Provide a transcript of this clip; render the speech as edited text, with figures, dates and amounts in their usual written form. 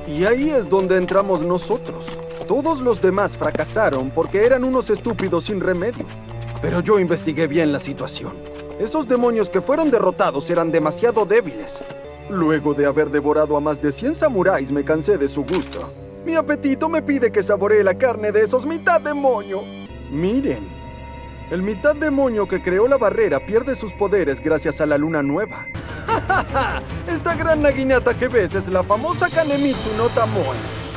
Y ahí es donde entramos nosotros. Todos los demás fracasaron porque eran unos estúpidos sin remedio. Pero yo investigué bien la situación. Esos demonios que fueron derrotados eran demasiado débiles. Luego de haber devorado a más de 100 samuráis, me cansé de su gusto. Mi apetito me pide que saboree la carne de esos mitad demonio. Miren, el mitad demonio que creó la barrera pierde sus poderes gracias a la luna nueva. ¡Ja, ja, ja! Esta gran naginata que ves es la famosa Kanemitsu no Tamoi.